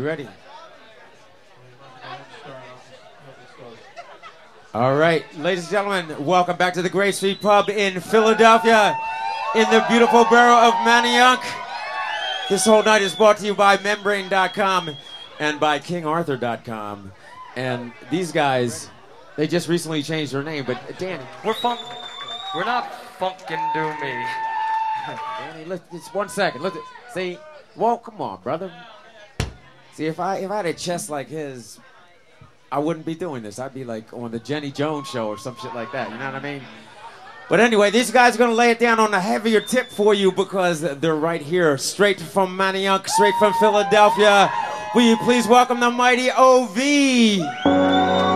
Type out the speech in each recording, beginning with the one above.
ready? All right, ladies and gentlemen, welcome back to the Great Street Pub in Philadelphia, in the beautiful borough of Manayunk. This whole night is brought to you by Membrane.com and by KingArthur.com. And these guys, they just recently changed their name, but Danny. We're not funkin' do me. Danny, look, just 1 second. Look, see, well, come on, brother. See, if I had a chest like his, I wouldn't be doing this. I'd be like on the Jenny Jones show or some shit like that. You know what I mean? But anyway, these guys are going to lay it down on a heavier tip for you because they're right here, straight from Manayunk, straight from Philadelphia. Will you please welcome the mighty OV?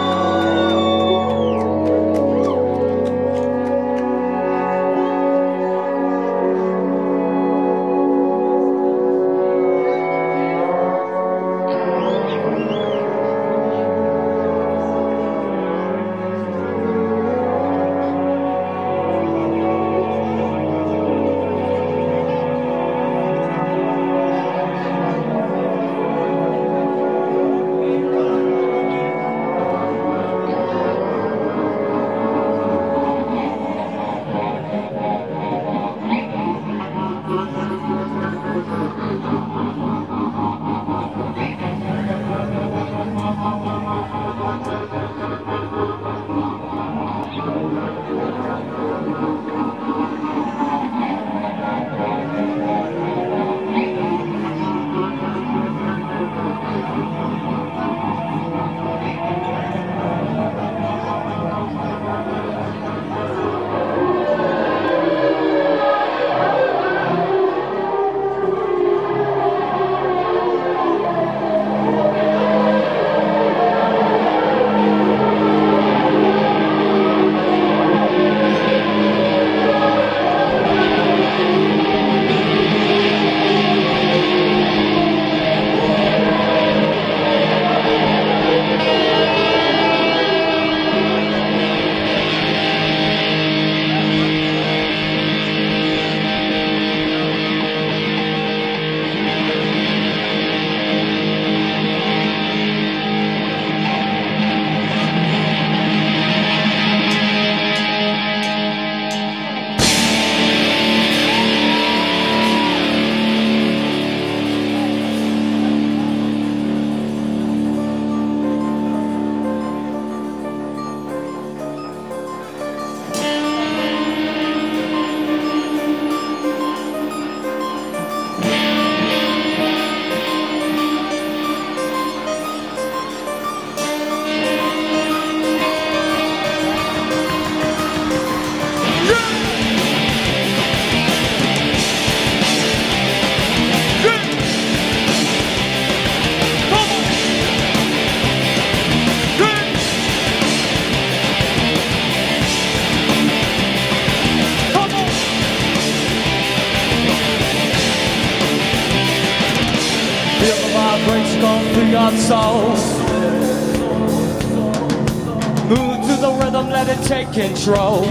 Move to the rhythm, let it take control.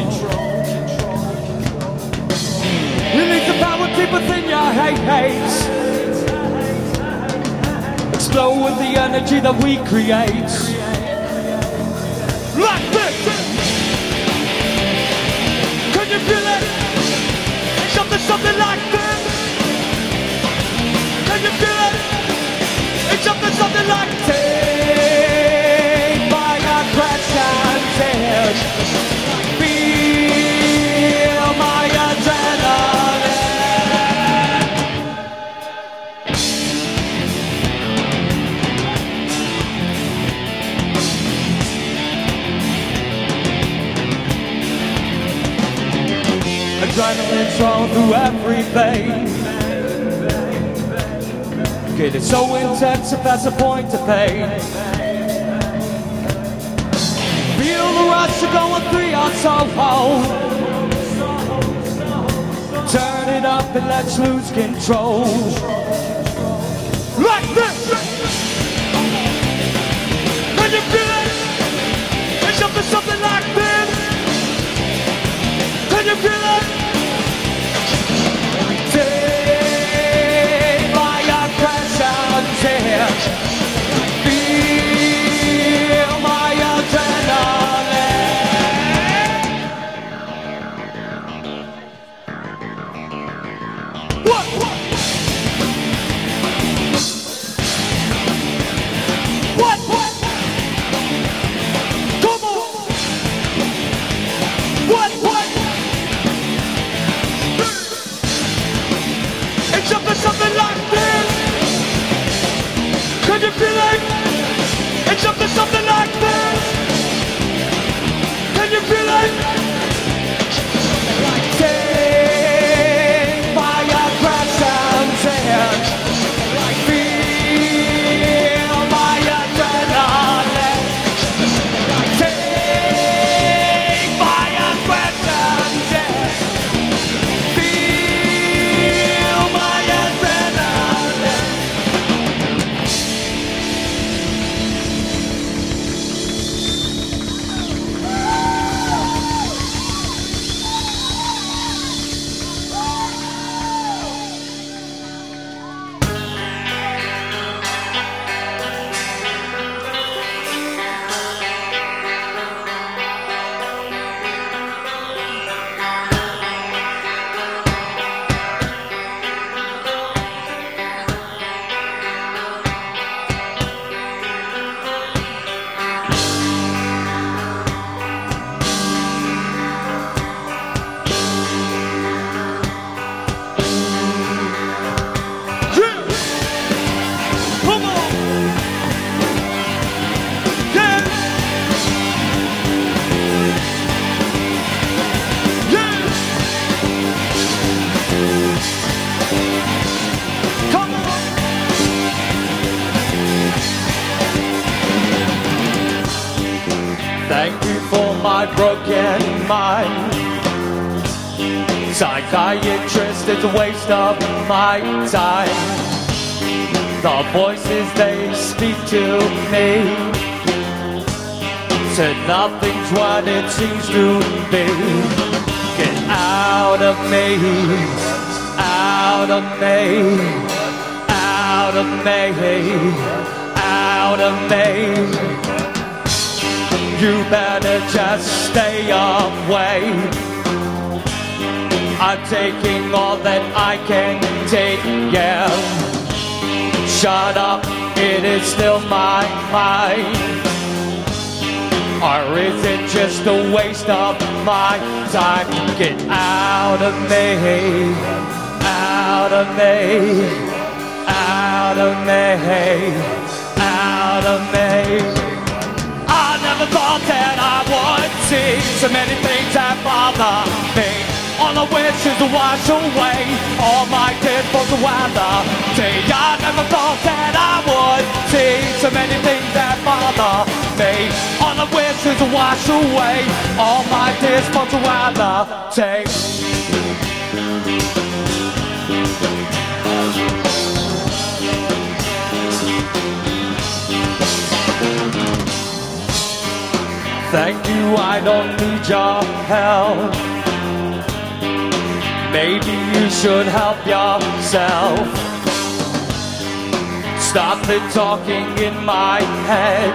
Release the power deep within your hate. Explode with the energy that we create. Like this! Can you feel it? Something like this. Can you feel it? It's something like take by a crash and tears. Feel my adrenaline. Adrenaline's rolling through every vein. It's so intense if that's a point to pain. Feel the rush of going 3 on Soho. Turn it up and let's lose control. Like this! Can you feel it? It's something like this. Can you feel it? Take my crash and tears. Thank you for my broken mind. Psychiatrist is a waste of my time. The voices they speak to me said nothing's what it seems to be. Get out of me, out of me, out of me, out of me. You better just stay away. I'm taking all that I can take, yeah. Shut up, it is still my mind. Or is it just a waste of my time? Get out of me, out of me, out of me, out of me. I never thought that I would see so many things that bother me. All I wish is to wash away all my tears for the weather. I never thought that I would see so many things that bother me. All I wish is to wash away all my tears for the weather. Thank you, I don't need your help. Maybe you should help yourself. Stop the talking in my head.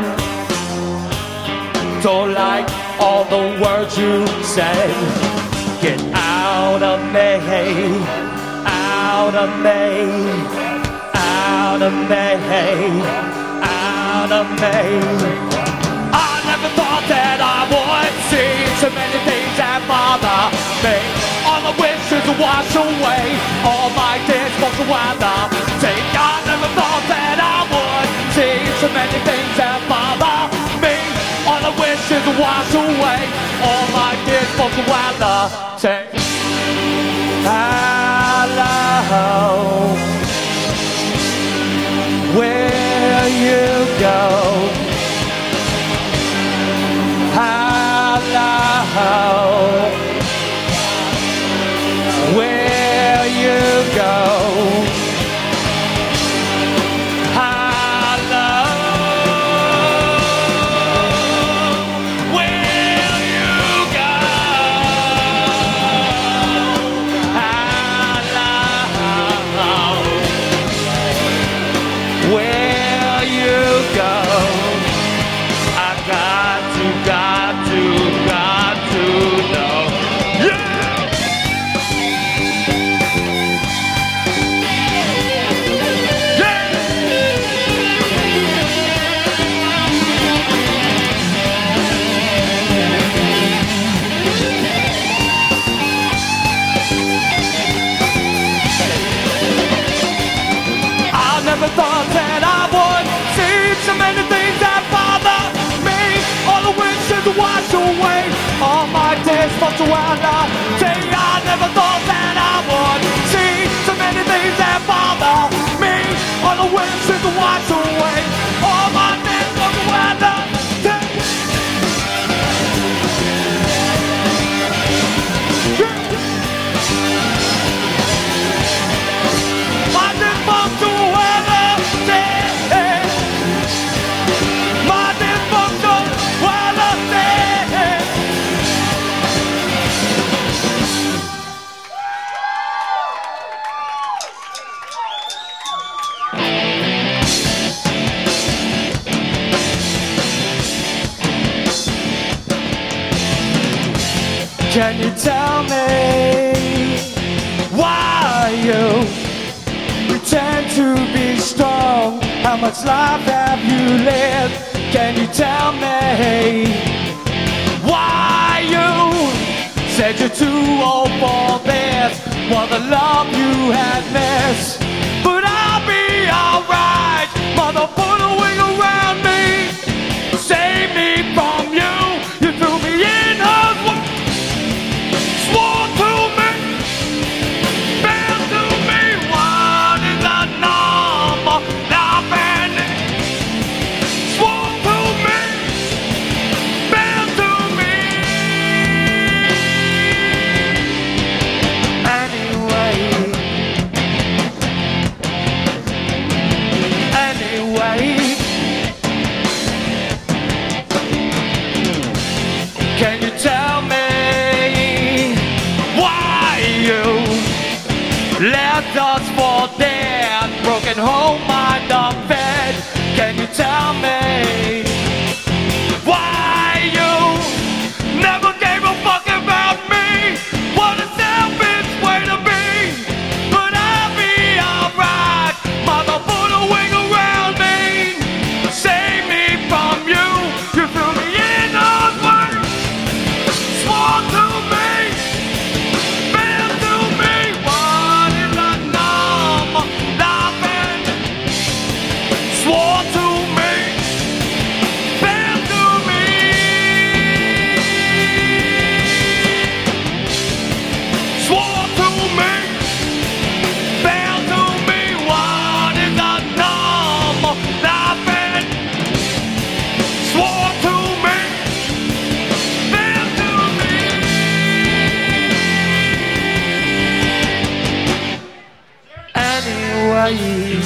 Don't like all the words you said. Get out of me, out of me, out of me, out of me. I never thought that I would see so many things that bother me. All I wish is to wash away all my tears for the weather. I never thought that I would see so many things that bother me. All I wish is to wash away all my tears for the weather. Hello, where you go? Hello, where you go? Hello, where you go? Hello, where you go? I got to know. Yeah! I never thought that I would see so many things that bother me. All the wish is to wash away all my tears for the weather. I never thought that I would see so many things that bother me. All the wish is to wash away all my tears for the weather. My tears for the weather. My tears for the weather. Can you tell me why you pretend to be strong? How much life have you lived? Can you tell me why you said you're too old for this? What the love you had missed. But I'll be alright. Mother, put a wing around me. Save me from you. You threw me in her world. Swore to me. Bear to me. What is the number? Nothing. Swore to me. Bear whole mind I'm fed. Can you tell me why you never gave a fuck about me? What a selfish way to be. But I'll be alright. Mother, put a wing around me. Save me from you. You threw me in those words. Swore to me. Fail to me. What is a numb laughing? Swore to me. Fail to me. Swore to me. Fail to me. What is a numb laughing? Swore to me. Fail to me. Anyway.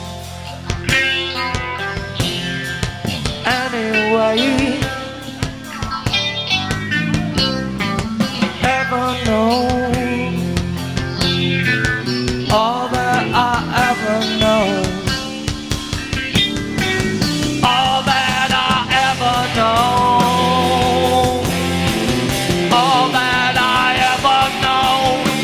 Anyway, ever know all that I ever know, all that I ever know, all that I ever know,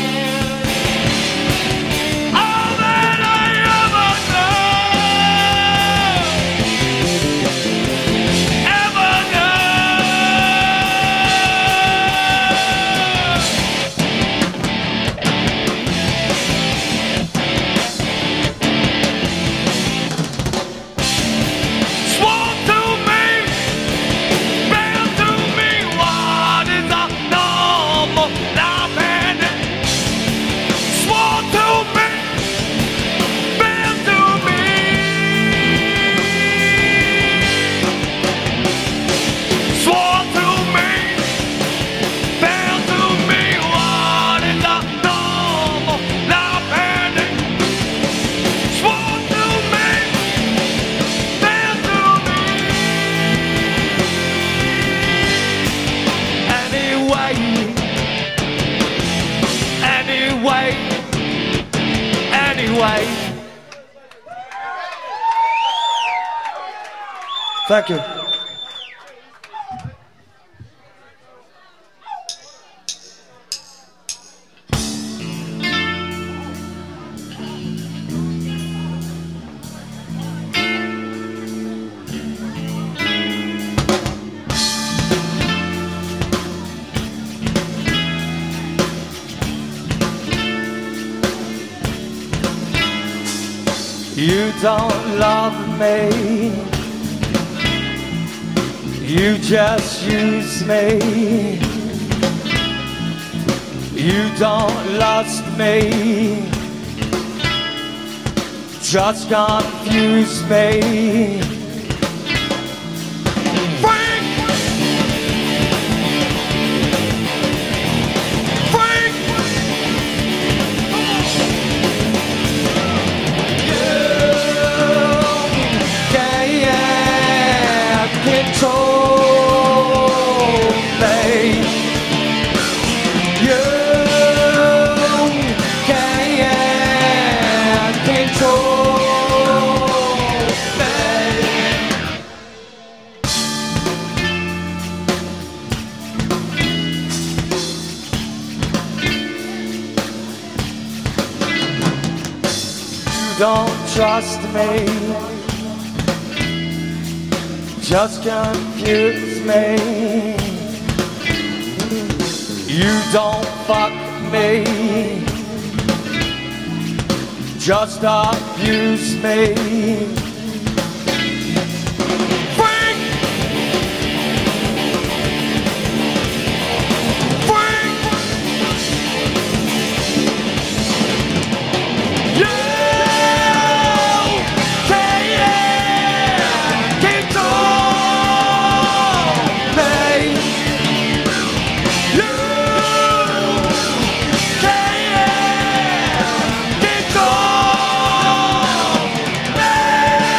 all that I ever know. Ever swore to me, fail to me. What is a normal laughing? Swore to me, fail to me. Swore to me, fail to me. What is a normal laughing? Swore to me, fail to me. Anyway, anyway, anyway. Thank you. You don't love me. You just use me. You don't lust me. Just confuse me. Freak! Freak! Control me. You can't control me. You don't trust me. Just confuse me. You don't fuck me. Just abuse me. Freak! Freak! You can't control me. You can't control me.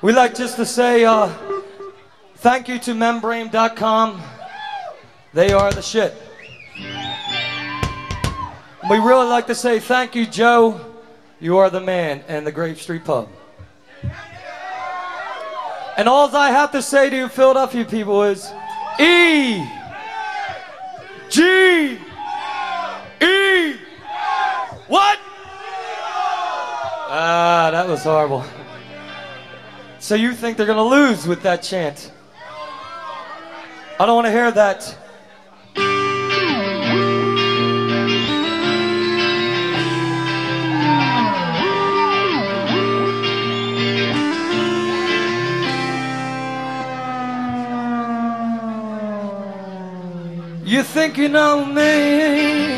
We like just to say thank you to Membrane.com. They are the shit. We really like to say thank you, Joe. You are the man, and the Grave Street Pub. And all I have to say to you Philadelphia people is E G E what? Ah, that was horrible. So you think they're gonna lose with that chant? I don't want to hear that. You think you know me?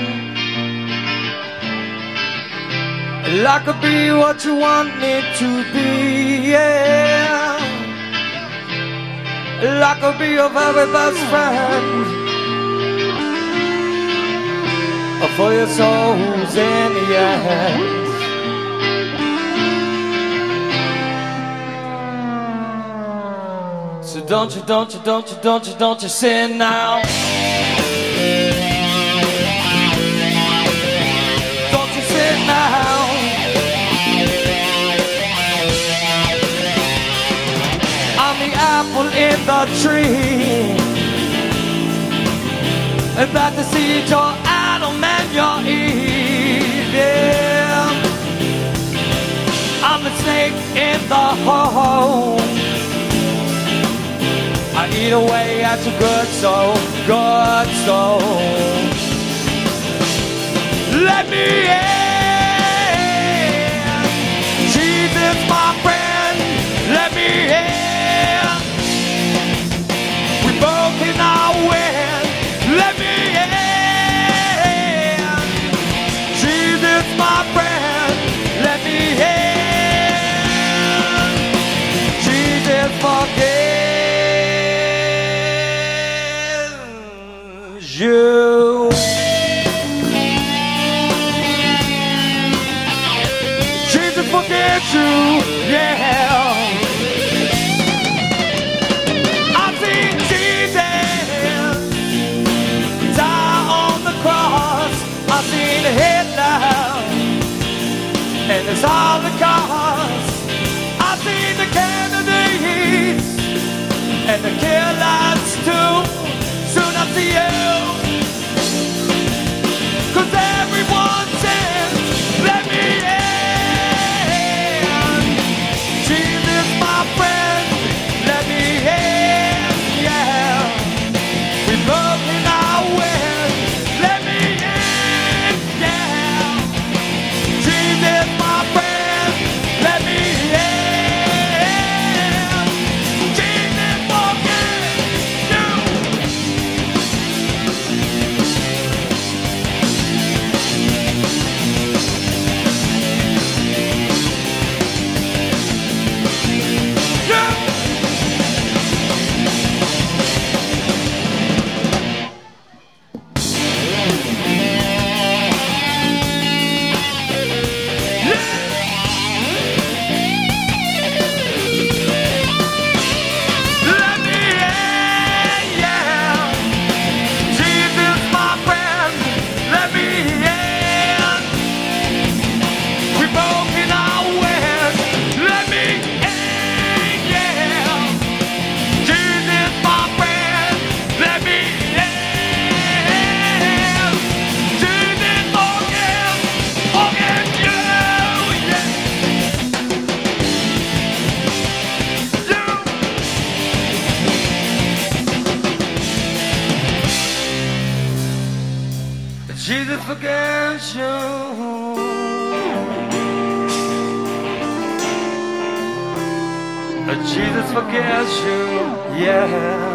I could be what you want me to be, yeah. I could be your very best friend. For your soul's in the hands. So don't you sin now. Don't you sin now. I'm the apple in the tree, and that the seed your Adam and your Eve, yeah. I'm the snake in the hole. I eat away at your good soul, good soul. Let me in. Jesus, my friend, let me in. We both in our wind. Let me in. Jesus, my friend, let me in. Jesus, forgive you. Jesus forgives you, yeah. I've seen Jesus die on the cross. I've seen Hitler and his Holocaust. I've seen the Kennedys and the killers too. Soon I'll see you, 'cause everyone says, let me in. Jesus, my friend, let me in, yeah. We both in our wind, let me in, yeah. Jesus, my friend, let me in. Jesus, forgive you. Jesus forgives you. Jesus forgives you, yeah.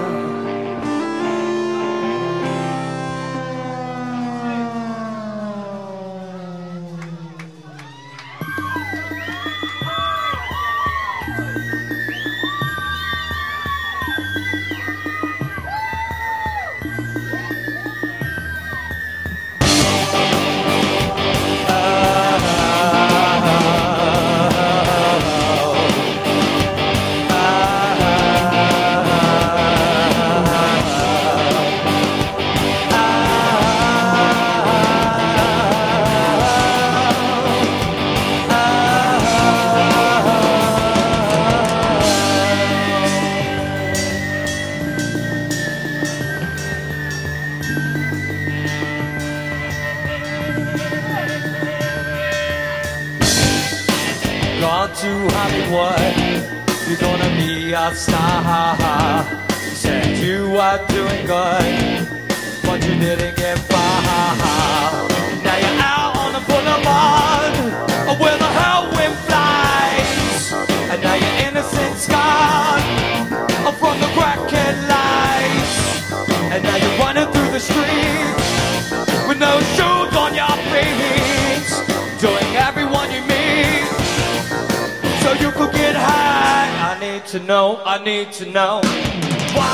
on to Hollywood. You're gonna be a star. You said you were doing good, but you didn't get far. Now you're out on the boulevard where the hell wind flies, and now your innocence gone from the crackhead lights, and now you're running through the streets with no shoes on your feet, doing everyone you meet so you could get high. I need to know why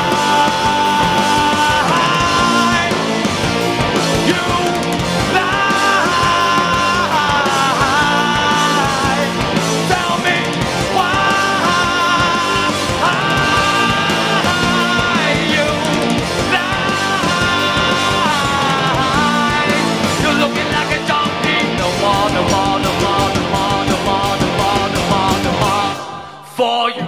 you lie. Tell me why you lie. You're looking like a donkey. No more, no more, no more, no more, no more, no more, no more, no more for you.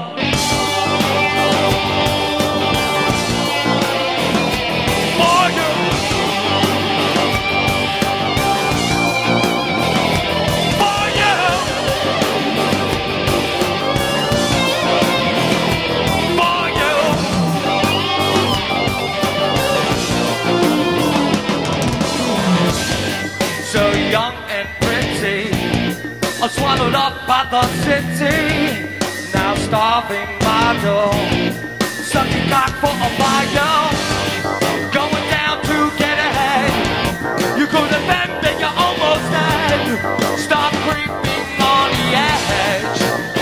Swallowed up by the city, now starving model, sucking cock for a while, going down to get ahead. You could have been, but you're almost dead. Stop creeping on the edge.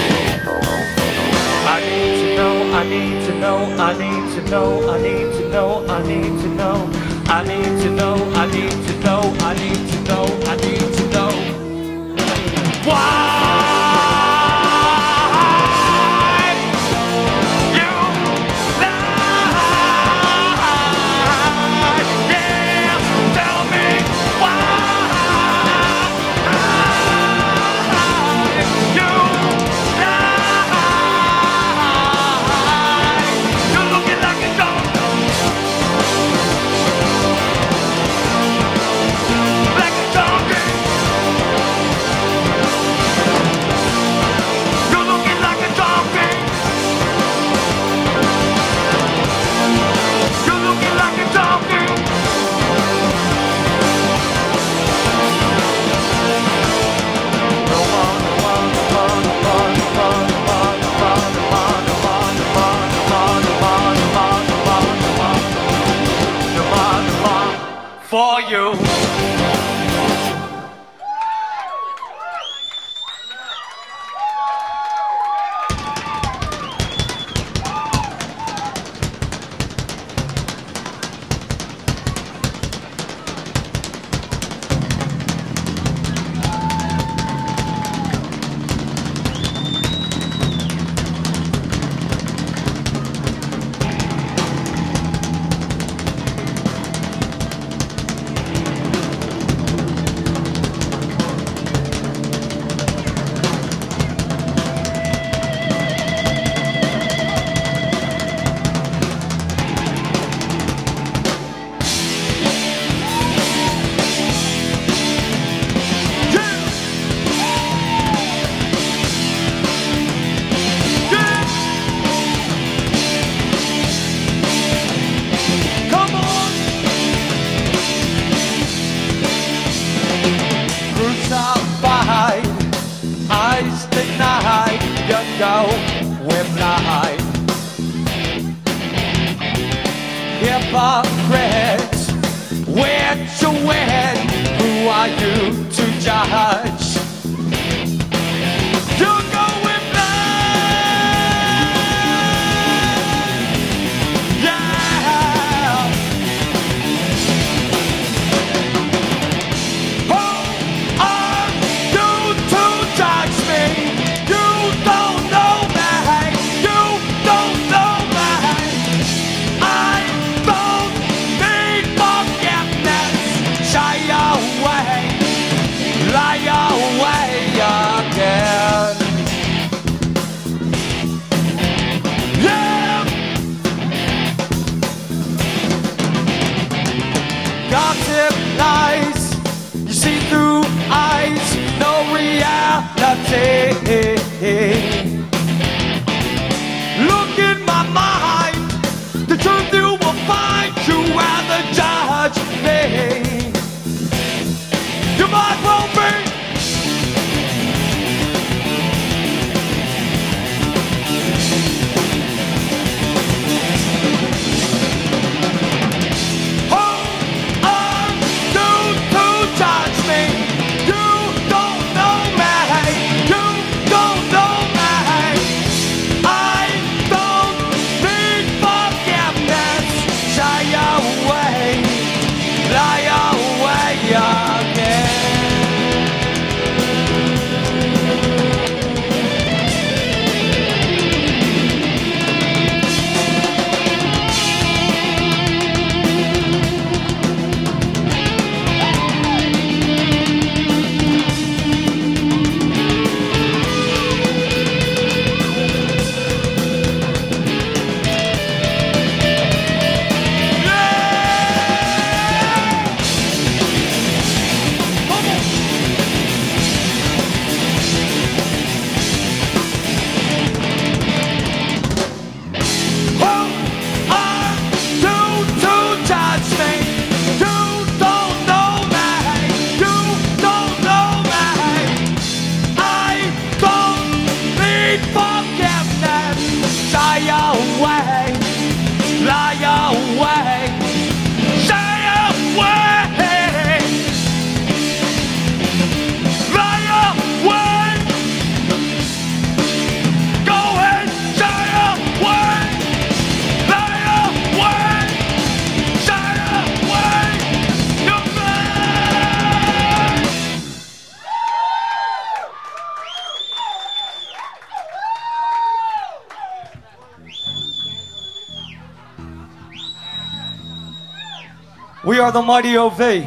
I need to know, I need to know, I need to know, I need to know, I need to know, I need to know, I need to know, I need to know, I need to know. Why you lie? Yeah, tell me why you lie. You're looking like a dog, like a donkey. For you. Eyes denied, you know we're blind. Hypocrites, where'd you win? Who are you to judge? You're going blind. Yeah. Who are you to judge me? You don't know me. You don't know me. I don't need forgiveness. Shy away, lie away again. Yeah. Gossip lies, you see through eyes, no reality. say. Look in my mind, the truth you will find. You are the judge, me. You might well be. We are the mighty OV.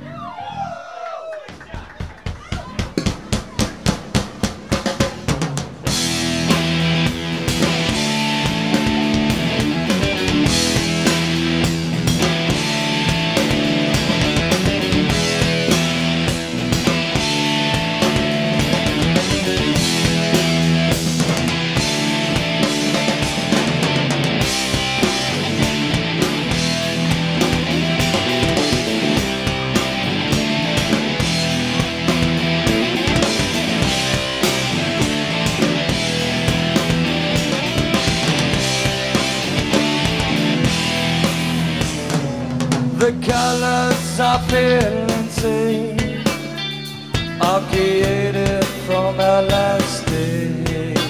The colors I feel and see are created from LSD.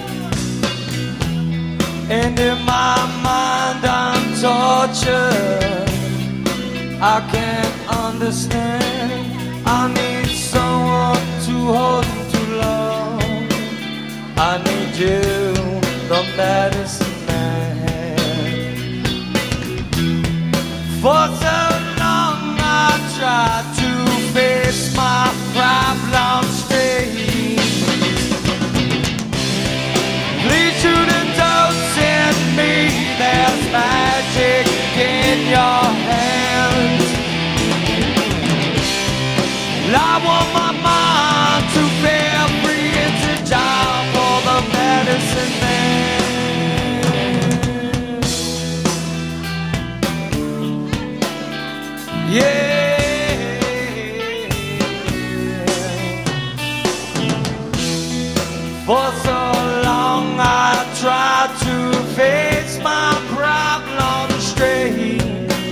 And in my mind I'm tortured. I can't understand. I need someone to hold too long. I need you, the medicine man. For so long I tried to face my problems straight. Please shoot a dose in me. There's magic in your hands. I want my mind to feel free. It's a job for the medicine man. Yeah. For so long I tried to face my problems straight.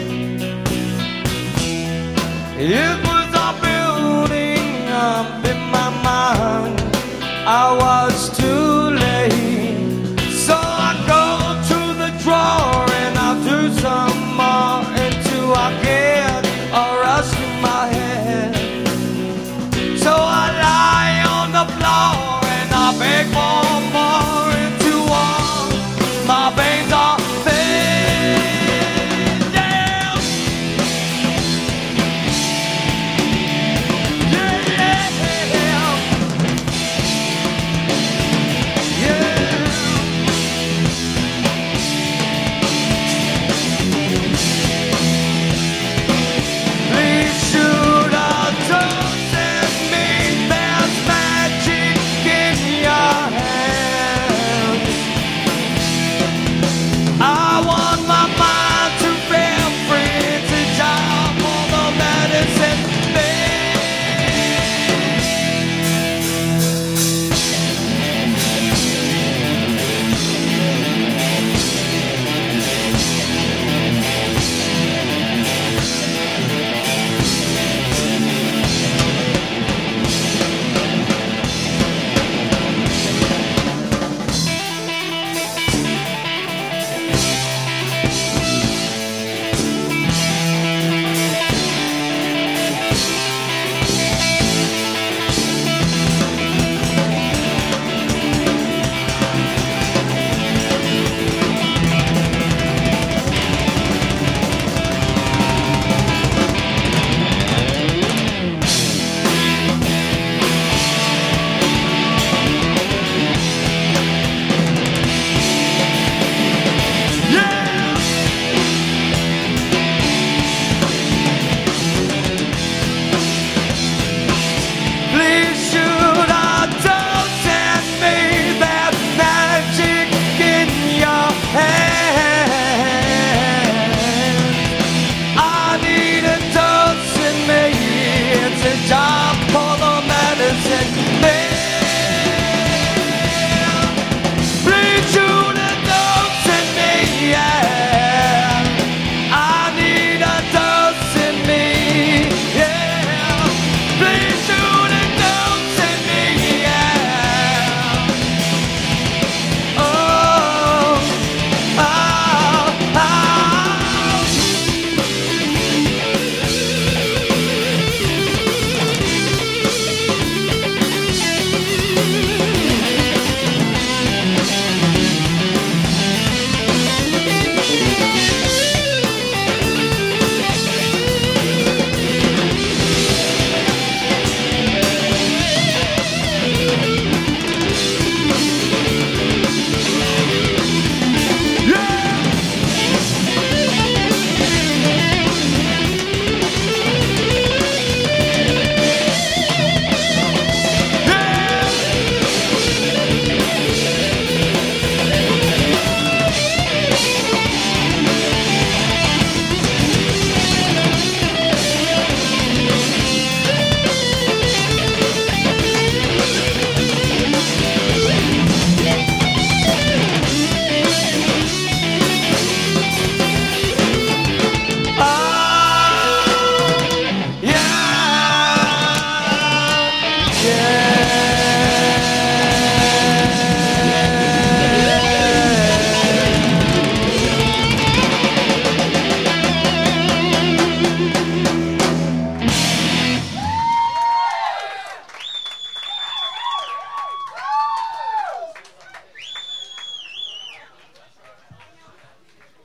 It was all building up in my mind. I was too late. So I go to the drawer and I'll do some more until I get a rush in my head. So I lie on the floor and I beg for more until all my veins are fed down. Yeah.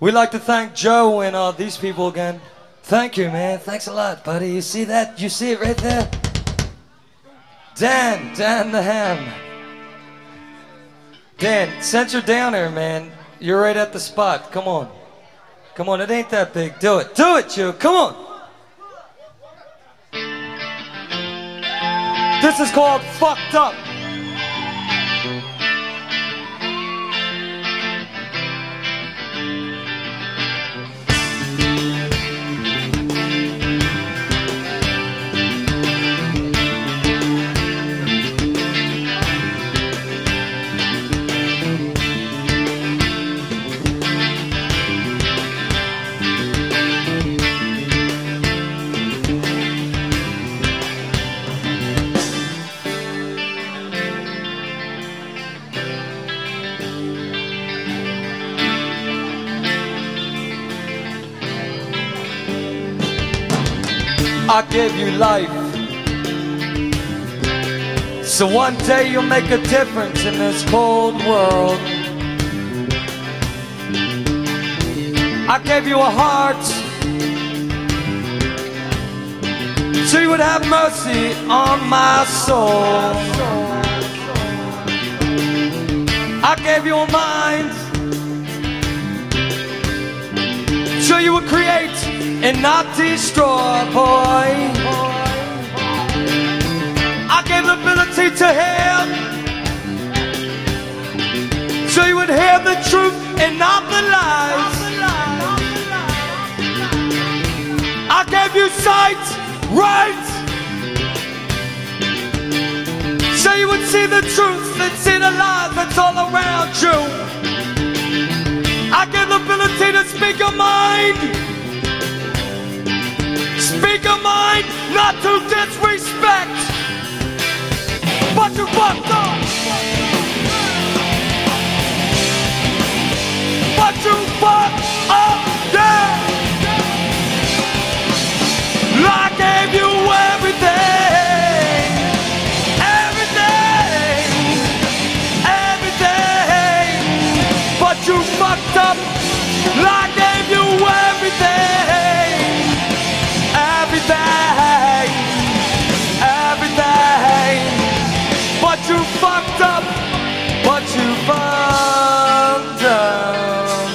We'd like to thank Joe and these people again. Thank you, man. Thanks a lot, buddy. You see that? You see it right there? Dan the Ham. Dan, since you're down there, man, you're right at the spot. Come on. Come on, it ain't that big. Do it. Do it, Joe. Come on. This is called Fucked Up. I gave you life, so one day you'll make a difference in this cold world. I gave you a heart, so you would have mercy on my soul. I gave you a mind, so you would create and not destroy, boy. I gave the ability to hear, so you would hear the truth and not the lies. I gave you sight, right, so you would see the truth and see the lies that's all around you. I gave the ability to speak your mind. Speak a mind, not to disrespect, but you fucked up. But you fucked up, yeah. I gave you everything, everything, but you fucked up. I gave you everything. Everything, but you fucked up, but you fucked up.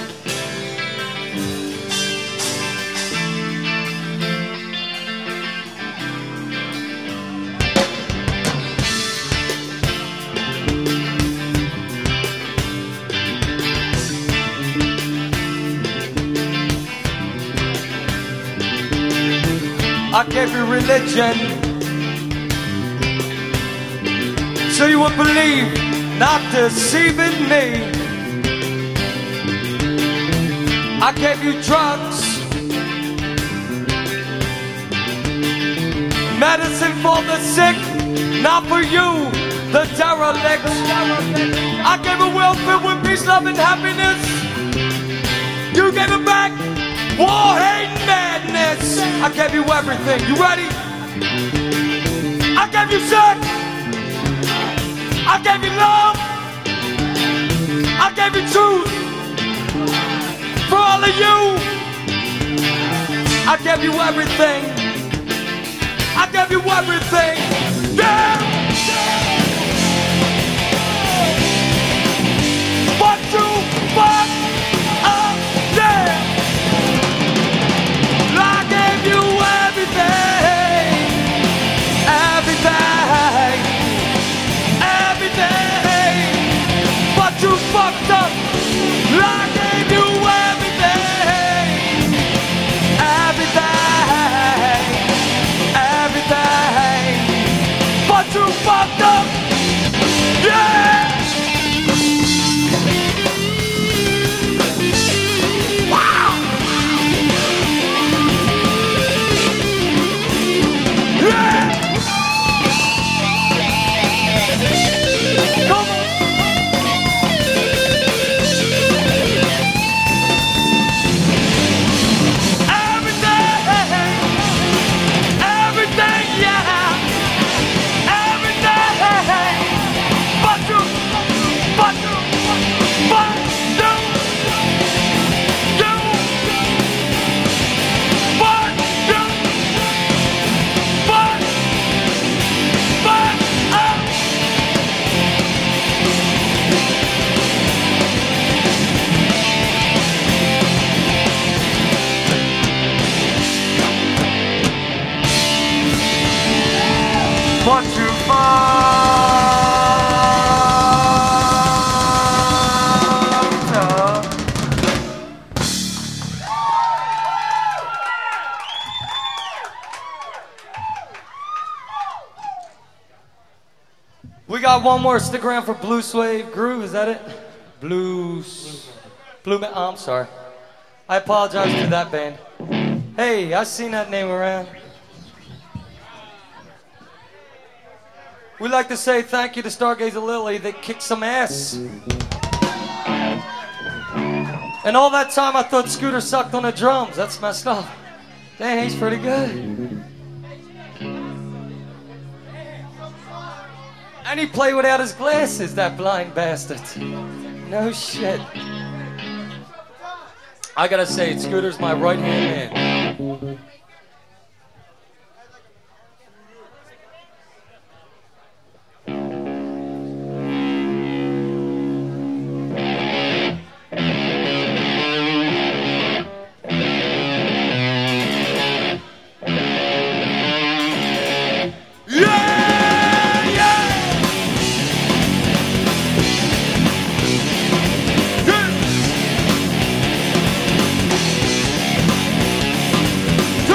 I gave you religion, so you would believe, not deceiving me. I gave you drugs, medicine for the sick, not for you, the derelict. I gave a world filled with peace, love, and happiness. You gave it back. War, hate, madness. I gave you everything. You ready? I gave you sex. I gave you love. I gave you truth. For all of you, I gave you everything. I gave you everything. Yeah. But you fucked up, yeah. I gave you everything, but you fucked up. I gave you everything, but you We got one more. Stick around for Blue Suede Groove. Is that it? Blue. Oh, I'm sorry. I apologize to that band. Hey, I seen that name around. We'd like to say thank you to Stargazer Lily. They kicked some ass. And all that time I thought Scooter sucked on the drums. That's messed up. Dang, he's pretty good. And he played without his glasses, that blind bastard. No shit. I gotta say, Scooter's my right-hand man. Yeah!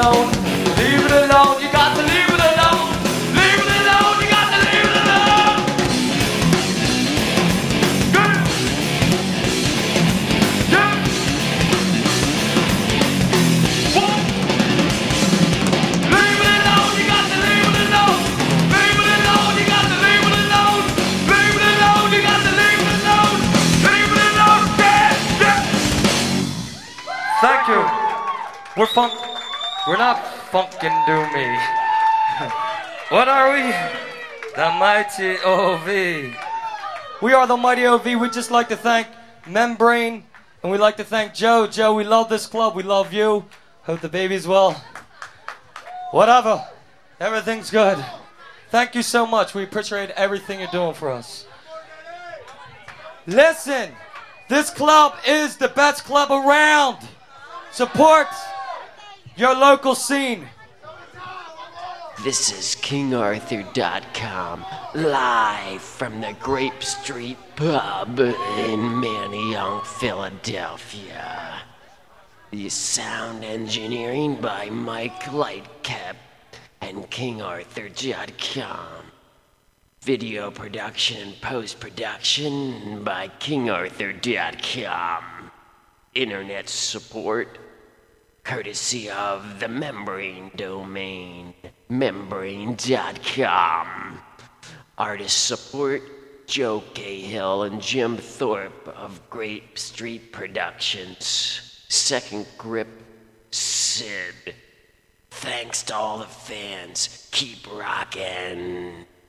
alone. Leave it alone, you got to leave it alone. Leave it alone, you got to leave it alone. Good. Yeah. One. Leave it alone, you got to leave it alone. Leave it alone, you got to leave it alone. Leave it alone, you got to leave it alone. Leave it alone, yeah, yeah. Thank you. We're not funkin' doomy. What are we? The Mighty OV. We are the Mighty OV. We'd just like to thank Membrane, and we'd like to thank Joe. Joe, we love this club. We love you. Hope the baby's well. Whatever. Everything's good. Thank you so much. We appreciate everything you're doing for us. Listen, this club is the best club around. Support your local scene. This is KingArthur.com, live from the Grape Street Pub in Manayunk, Philadelphia. The sound engineering by Mike Lightcap and KingArthur.com. Video production and post-production by KingArthur.com. Internet support courtesy of the Membrane domain, membrane.com. Artist support, Joe Cahill and Jim Thorpe of Grape Street Productions. Second grip, Sid. Thanks to all the fans. Keep rockin'.